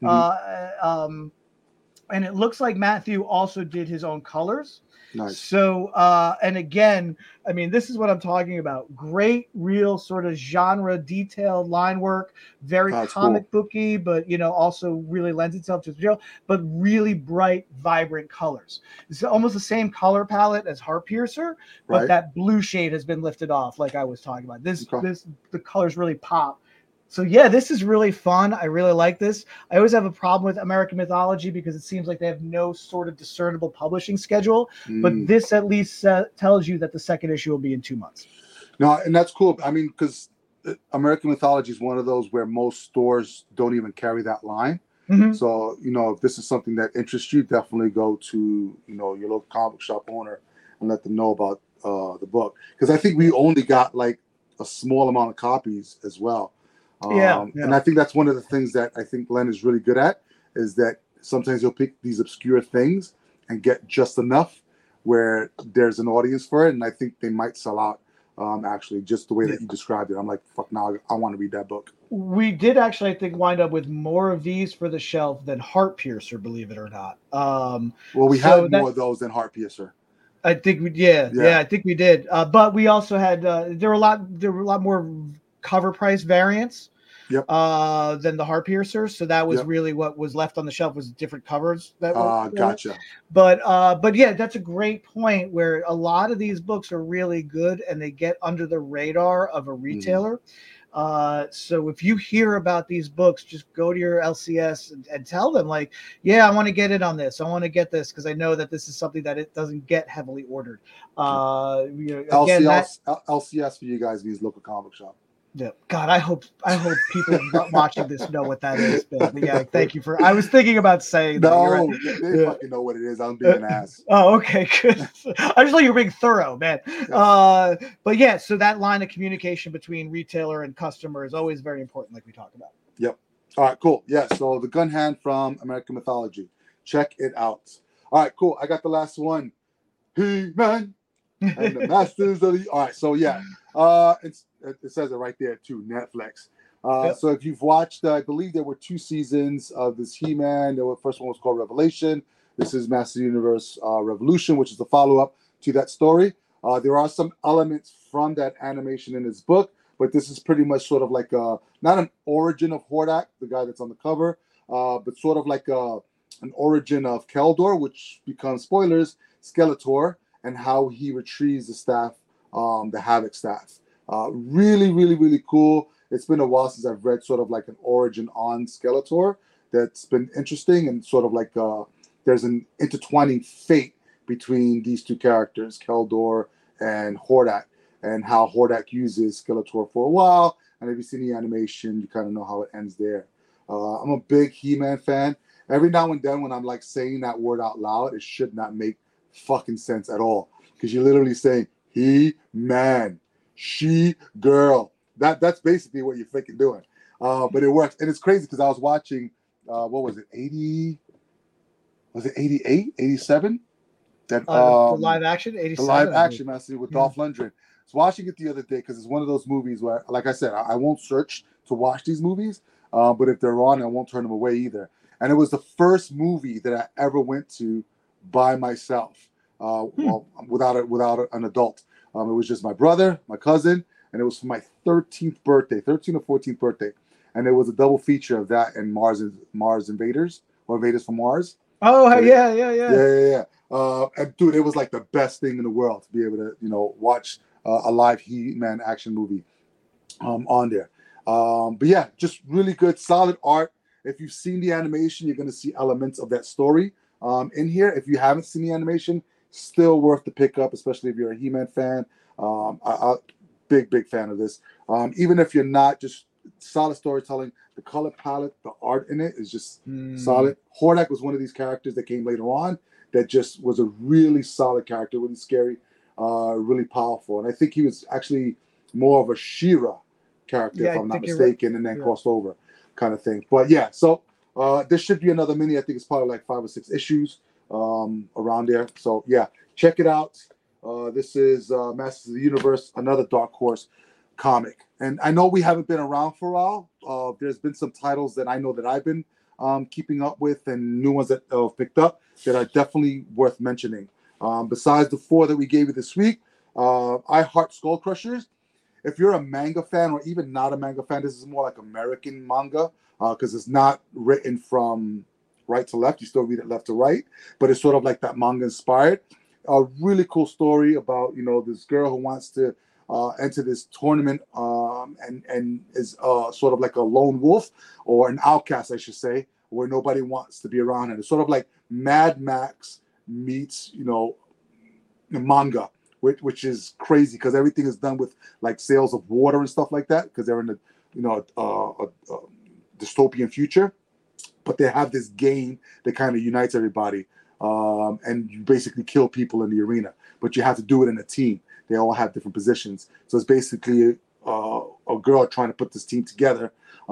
Mm-hmm. And it looks like Matthew also did his own colors. Nice. So, and again, I mean, this is what I'm talking about. Great, real sort of genre detailed line work, very comic booky, but also really lends itself to the show, but really bright, vibrant colors. It's almost the same color palette as Heartpiercer, but that blue shade has been lifted off, like I was talking about. The colors really pop. So yeah, this is really fun. I really like this. I always have a problem with American Mythology, because it seems like they have no sort of discernible publishing schedule. But this at least tells you that the second issue will be in 2 months. No, and that's cool. I mean, because American Mythology is one of those where most stores don't even carry that line. Mm-hmm. So if this is something that interests you, definitely go to your local comic shop owner and let them know about the book. Because I think we only got like a small amount of copies as well. And I think that's one of the things that I think Len is really good at, is that sometimes he'll pick these obscure things and get just enough where there's an audience for it. And I think they might sell out, actually, just the way that you described it. I'm like, fuck, now I want to read that book. We did actually, I think, wind up with more of these for the shelf than Heartpiercer, believe it or not. Well, we had more of those than Heartpiercer. I think I think we did. But we also had there were a lot more cover price variants than the Heartpiercer, so that was really what was left on the shelf, was different covers. Gotcha. But yeah, that's a great point, where a lot of these books are really good and they get under the radar of a retailer. So if you hear about these books, just go to your LCS and tell them, like, I want to get in on this. I want to get this, because I know that this is something that it doesn't get heavily ordered. LCS for you guys means local comic shop. Yeah. God, I hope people watching this know what that is, Bill. But yeah, thank you for. I was thinking about saying that. No, they fucking know what it is. I'm being an ass. Oh, okay, good. I just thought you were being thorough, man. Yeah. But yeah, so that line of communication between retailer and customer is always very important, like we talked about. Yep. All right, cool. Yeah. So the Gun Hand from American Mythology. Check it out. All right, cool. I got the last one. He-Man and the Masters of the. All right, so yeah. It says it right there too, Netflix. So if you've watched, I believe there were 2 seasons of this He-Man. The first one was called Revelation. This is Master Universe Revolution, which is the follow-up to that story. There are some elements from that animation in this book, but this is pretty much sort of like not an origin of Hordak, the guy that's on the cover, but sort of like an origin of Keldor, which becomes spoilers, Skeletor, and how he retrieves the staff, the Havoc staff. Really, really, really cool. It's been a while since I've read sort of like an origin on Skeletor that's been interesting, and sort of like there's an intertwining fate between these two characters, Keldor and Hordak, and how Hordak uses Skeletor for a while. And if you've seen the animation, you kind of know how it ends there. I'm a big He-Man fan. Every now and then when I'm like saying that word out loud, it should not make fucking sense at all. Because you're literally saying He-Man, she-girl. That's basically what you're freaking doing. But it works. And it's crazy because I was watching, what was it, 88, 87? The live action, 87. The live action, master with Dolph Lundgren. I was watching it the other day because it's one of those movies where, like I said, I won't search to watch these movies, but if they're on, I won't turn them away either. And it was the first movie that I ever went to by myself, well, without an adult. It was just my brother, my cousin, and it was for my 13th or 14th birthday. And it was a double feature of that and Mars Invaders, or Invaders from Mars. Oh, so yeah. And dude, it was like the best thing in the world to be able to, watch a live He-Man action movie on there. But yeah, just really good, solid art. If you've seen the animation, you're going to see elements of that story in here. If you haven't seen the animation, still worth the pick up, especially if you're a He-Man fan. Big fan of this. Even if you're not, just solid storytelling. The color palette, the art in it is just solid. Hordak was one of these characters that came later on that just was a really solid character, really scary, really powerful. And I think he was actually more of a She-Ra character, if I'm not mistaken, and then crossed over kind of thing. But yeah, so this should be another mini. I think it's probably like 5 or 6 issues around there. So yeah, check it out. This is Masters of the Universe, another Dark Horse comic. And I know we haven't been around for a while. There's been some titles that I know that I've been keeping up with, and new ones that I've picked up that are definitely worth mentioning. Besides the 4 that we gave you this week, I Heart Skull Crushers. If you're a manga fan, or even not a manga fan, this is more like American manga because it's not written from right to left. You still read it left to right, but it's sort of like that manga inspired. A really cool story about this girl who wants to enter this tournament and is sort of like a lone wolf, or an outcast, I should say, where nobody wants to be around her. It's sort of like Mad Max meets manga, which is crazy because everything is done with like sales of water and stuff like that, because they're in a dystopian future. But they have this game that kind of unites everybody, and you basically kill people in the arena, but you have to do it in a team. They all have different positions, so it's basically a girl trying to put this team together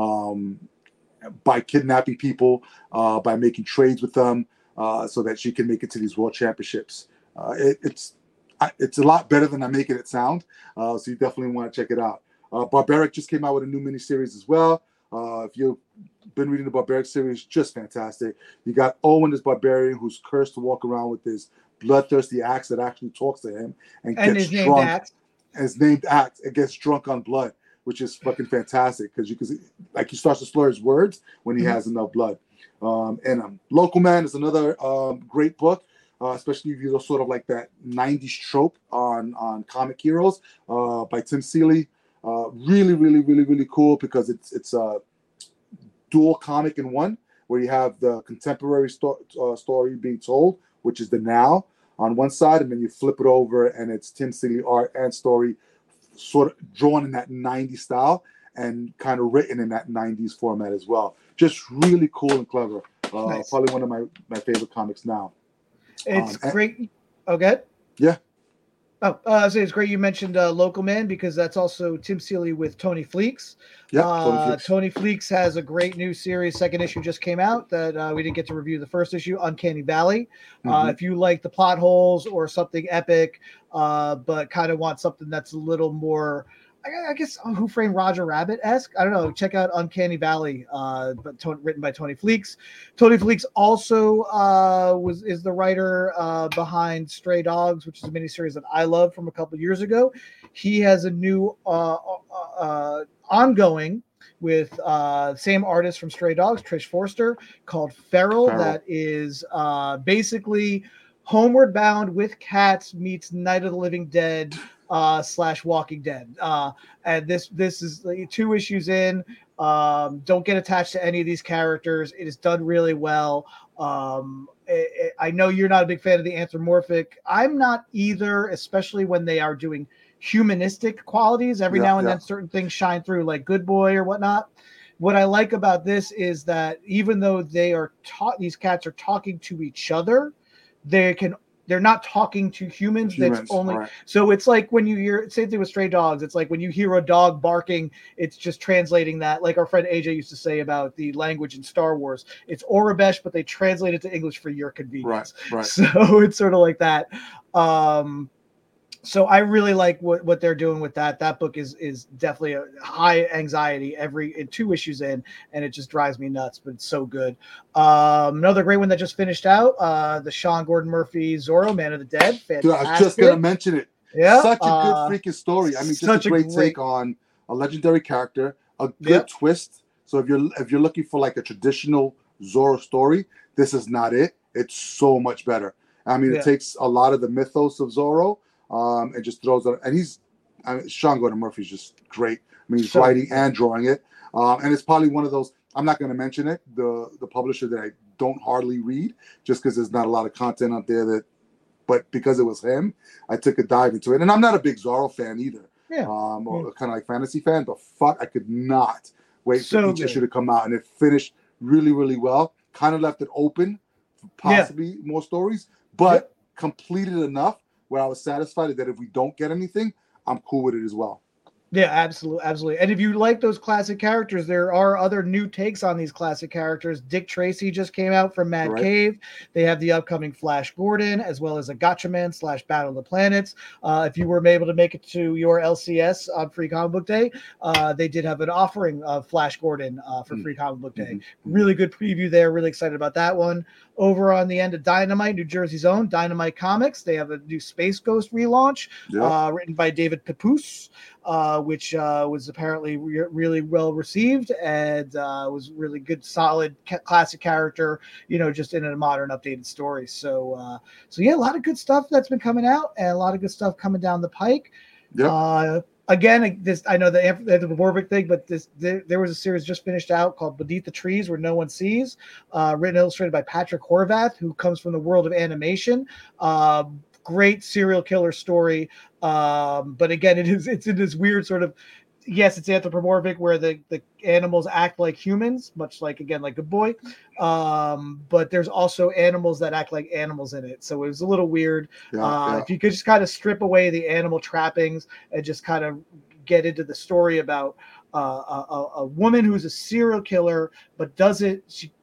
by kidnapping people, by making trades with them, so that she can make it to these world championships. It's a lot better than I'm making it sound, so you definitely want to check it out. Barbaric just came out with a new miniseries as well. If you've been reading the Barbaric series, just fantastic. You got Owen, this barbarian who's cursed to walk around with this bloodthirsty axe that actually talks to him and gets drunk. And his named axe. It gets drunk on blood, which is fucking fantastic because you can see, like, he starts to slur his words when he has enough blood in him. Local Man is another great book. Especially if you're sort of like that 90s trope on comic heroes by Tim Seeley. Really, really, really, really cool because it's a dual comic in one, where you have the contemporary story being told, which is the now on one side, and then you flip it over and it's Tim Seeley art and story sort of drawn in that 90s style and kind of written in that 90s format as well. Just really cool and clever. Nice. Probably one of my favorite comics now. It's great. Okay. Yeah. Oh, so it's great you mentioned Local Man, because that's also Tim Seeley with Tony Fleecs. Yeah, Tony Fleecs has a great new series. Second issue just came out that we didn't get to review the first issue, Uncanny Valley. If you like the plot holes or something epic, but kind of want something that's a little more, I guess, Who Framed Roger Rabbit-esque. I don't know. Check out Uncanny Valley, written by Tony Fleecs. Tony Fleecs also is the writer behind Stray Dogs, which is a miniseries that I love from a couple of years ago. He has a new ongoing with same artist from Stray Dogs, Trish Forster, called Feral. Feral. That is basically Homeward Bound with cats meets Night of the Living Dead / Walking Dead. And this is like 2 issues in. Don't get attached to any of these characters. It is done really well. I know you're not a big fan of the anthropomorphic. I'm not either, especially when they are doing humanistic qualities. Every now and then certain things shine through, like Good Boy or whatnot. What I like about this is that even though these cats are talking to each other, they're not talking to humans. That's only right. So it's like when you hear, same thing with Stray Dogs. It's like when you hear a dog barking, it's just translating that, like our friend AJ used to say about the language in Star Wars. It's Aurebesh, but they translate it to English for your convenience. Right. So it's sort of like that. So I really like what they're doing with that. That book is definitely a high anxiety in 2 issues in, and it just drives me nuts, but it's so good. Another great one that just finished out, the Sean Gordon Murphy Zorro, Man of the Dead. Fantastic. Dude, I was just going to mention it. Yeah. Such a good freaking story. I mean, just a great take on a legendary character, a good twist. So if you're looking for like a traditional Zorro story, this is not it. It's so much better. I mean, it takes a lot of the mythos of Zorro, and just throws it. And Sean Gordon Murphy's just great. I mean, he's writing and drawing it. And it's probably one of those, I'm not going to mention it, the publisher that I don't hardly read, just because there's not a lot of content out there but because it was him, I took a dive into it. And I'm not a big Zorro fan either. Or kind of like fantasy fan, but I could not wait for each issue to come out. And it finished really, really well. Kind of left it open for possibly more stories, but completed enough where I was satisfied that if we don't get anything, I'm cool with it as well. Yeah, absolutely. And if you like those classic characters, there are other new takes on these classic characters. Dick Tracy just came out from Mad Cave. They have the upcoming Flash Gordon, as well as a Gotchaman / Battle of the Planets. If you were able to make it to your LCS on Free Comic Book Day, they did have an offering of Flash Gordon for Free Comic Book Day. Really good preview there. Really excited about that one. Over on the end of Dynamite, New Jersey's own Dynamite Comics, they have a new Space Ghost relaunch written by David Papoose. Which was apparently really well received and was really good, solid, classic character, just in a modern, updated story. So yeah, a lot of good stuff that's been coming out and a lot of good stuff coming down the pike. Again, I know the Warwick thing, but there was a series just finished out called Beneath the Trees Where No One Sees, written and illustrated by Patrick Horvath, who comes from the world of animation. Great serial killer story, but again, it's in this weird sort of, yes, it's anthropomorphic where the animals act like humans, much like Good Boy, but there's also animals that act like animals in it, so it was a little weird. If you could just kind of strip away the animal trappings and just kind of get into the story about a woman who's a serial killer, but doesn't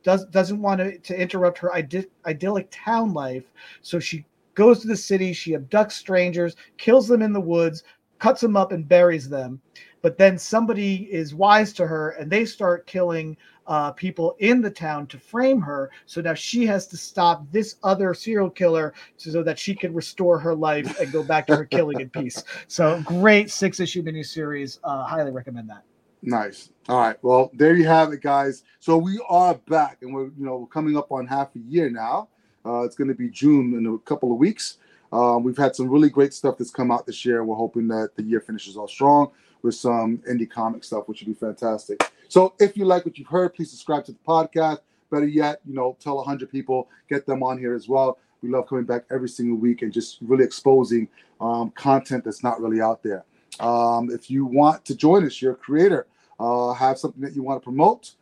want to interrupt her idyllic town life, so she goes to the city, she abducts strangers, kills them in the woods, cuts them up and buries them. But then somebody is wise to her and they start killing people in the town to frame her. So now she has to stop this other serial killer so that she can restore her life and go back to her killing in peace. So great 6-issue miniseries. Highly recommend that. Nice. All right. Well, there you have it, guys. So we are back and we're coming up on half a year now. It's going to be June in a couple of weeks. We've had some really great stuff that's come out this year. We're hoping that the year finishes off strong with some indie comic stuff, which would be fantastic. So if you like what you've heard, please subscribe to the podcast. Better yet, tell 100 people, get them on here as well. We love coming back every single week and just really exposing content that's not really out there. If you want to join us, you're a creator, have something that you want to promote,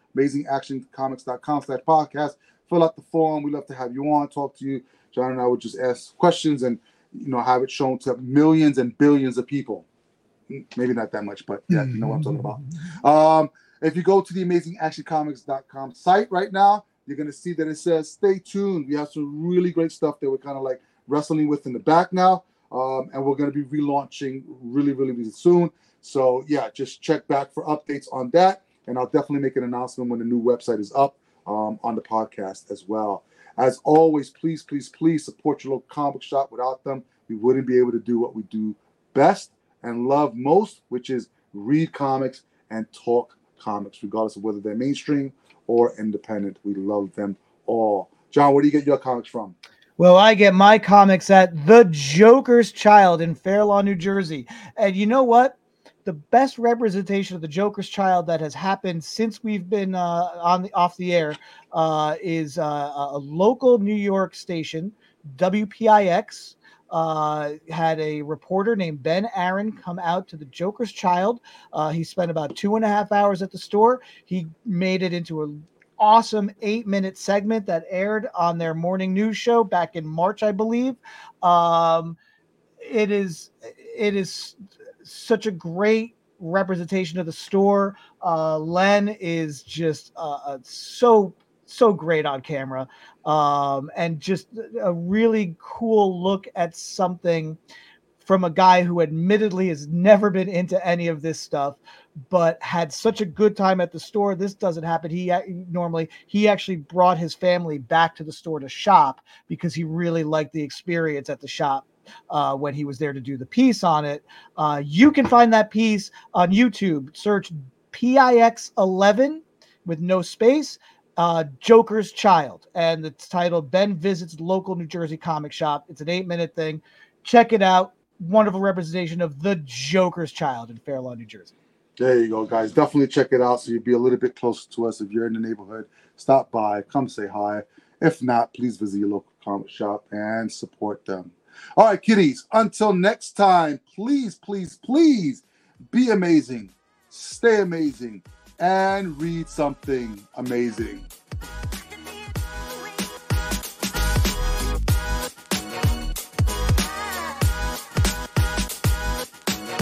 amazingactioncomics.com/podcast. Fill out the form. We love to have you on, talk to you. John and I would just ask questions and, have it shown to millions and billions of people. Maybe not that much, but yeah, you know what I'm talking about. If you go to the amazingactioncomics.com site right now, you're going to see that it says, stay tuned. We have some really great stuff that we're kind of like wrestling with in the back now. And we're going to be relaunching really, really, really soon. So yeah, just check back for updates on that. And I'll definitely make an announcement when the new website is up. On the podcast as well. As always, please, please, please support your local comic shop. Without them, we wouldn't be able to do what we do best and love most, which is read comics and talk comics, regardless of whether they're mainstream or independent. We love them all. John, where do you get your comics from? Well, I get my comics at The Joker's Child in Fair Lawn, New Jersey. And you know what? The best representation of the Joker's Child that has happened since we've been off the air is a local New York station, WPIX. Had a reporter named Ben Aaron come out to the Joker's Child. He spent about 2.5 hours at the store. He made it into a awesome 8-minute segment that aired on their morning news show back in March, I believe. It is such a great representation of the store. Len is just so great on camera, and just a really cool look at something from a guy who admittedly has never been into any of this stuff, but had such a good time at the store. This doesn't happen. He actually brought his family back to the store to shop because he really liked the experience at the shop when he was there to do the piece on it. You can find that piece on YouTube. Search PIX11 with no space, Joker's Child, and it's titled Ben Visits Local New Jersey Comic Shop. It's an 8-minute thing. Check it out. Wonderful representation of the Joker's Child in Fair Lawn, New Jersey. There you go, guys. Definitely check it out so you'll be a little bit closer to us. If you're in the neighborhood, stop by, come say hi. If not, please visit your local comic shop and support them. All right, kiddies, until next time, please, please, please be amazing, stay amazing, and read something amazing.